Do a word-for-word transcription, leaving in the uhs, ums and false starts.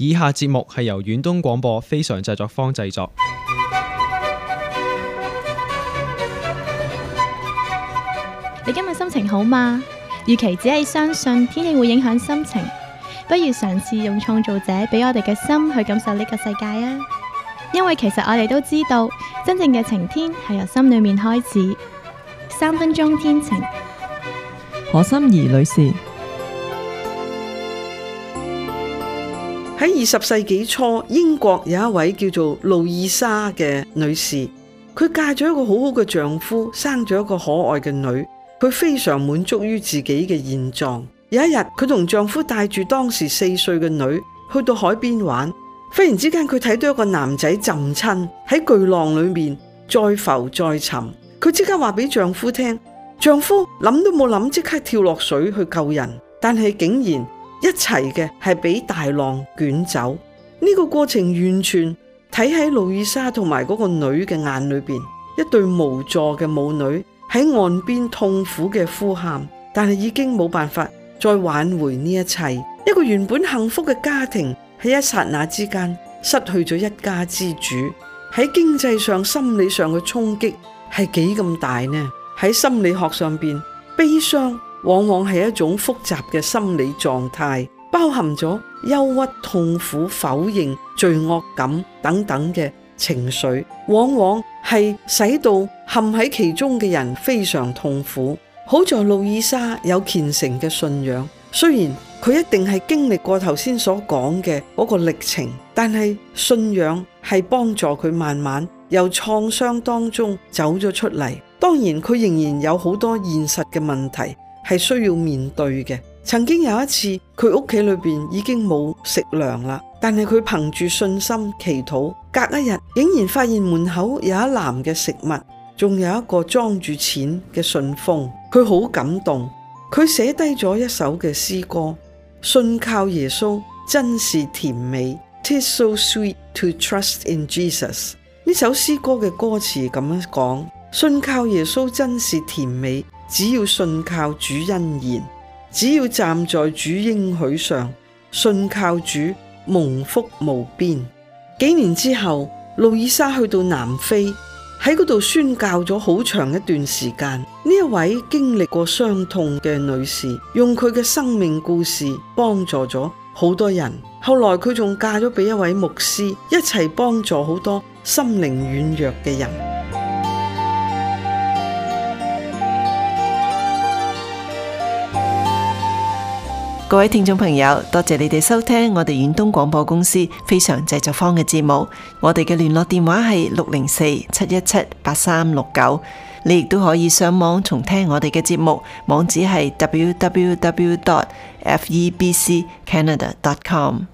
以下節目係由遠東廣播非常製作坊製作。 你今日心情好嗎？與其只係相信天氣會影響心情，不如嘗試用創造者俾我哋嘅心去感受呢個世界啊！因為其實我哋都知道，真正嘅晴天係由心裏面開始。三分鐘天晴， 何心怡女士。 喺二十世紀初，英國有一位叫做路易莎嘅女士，佢嫁咗一個好好嘅丈夫，生咗一個可愛嘅女。佢非常滿足於自己嘅現狀。有一日，佢同丈夫帶住當時四歲嘅女去到海邊玩，忽然之間佢睇到一個男仔浸親喺巨浪裏面，再浮再沉。佢即刻話俾丈夫聽，丈夫諗都冇諗，即刻跳落水去救人，但係竟然一齊嘅係俾大浪捲走。呢個過程完全睇喺路易莎同埋嗰個女嘅眼裏邊，一對無助嘅母女喺岸邊痛苦嘅呼喊，但係已經冇辦法再挽回呢一切。一個原本幸福嘅家庭喺一剎那之間失去咗一家之主，喺經濟上、心理上嘅衝擊係幾咁大呢？喺心理學上邊，悲傷往往係一種複雜嘅心理狀態，包含咗憂鬱、痛苦、否認、罪惡感等等嘅情緒，往往係使到陷喺其中嘅人非常痛苦。好在路易莎有虔誠嘅信仰，雖然佢一定係經歷過頭先所講嘅嗰個歷程，但係信仰係幫助佢慢慢由創傷當中走咗出嚟。當然佢仍然有好多現實嘅問題係需要面對嘅。曾經有一次，佢屋企裏邊已經冇食糧啦，但係佢憑住信心祈禱，隔一日竟然發現門口有一籃嘅食物，仲有一個裝住錢嘅信封。佢好感動，佢寫低咗一首嘅詩歌，信靠耶穌真是甜美 ，'Tis so sweet to trust in Jesus。 呢首詩歌嘅歌詞咁樣講，信靠耶穌真是甜美，只要信靠主恩言，只要站在主應許上，信靠主蒙福無邊。幾年之後，路易莎去到南非，喺嗰度宣教咗好長一段時間。呢一位經歷過傷痛嘅女士，用佢嘅生命故事幫助咗好多人。後來佢仲嫁咗俾一位牧師，一齊幫助好多心靈軟弱嘅人。 各位聽眾朋友，多謝你哋收聽我哋遠東廣播公司非常製作坊嘅節目。我哋嘅聯絡電話係六零四七一七八三六九。你亦都可以上網重聽我哋嘅節目，網址係 double-u double-u double-u dot f e b c canada dot com。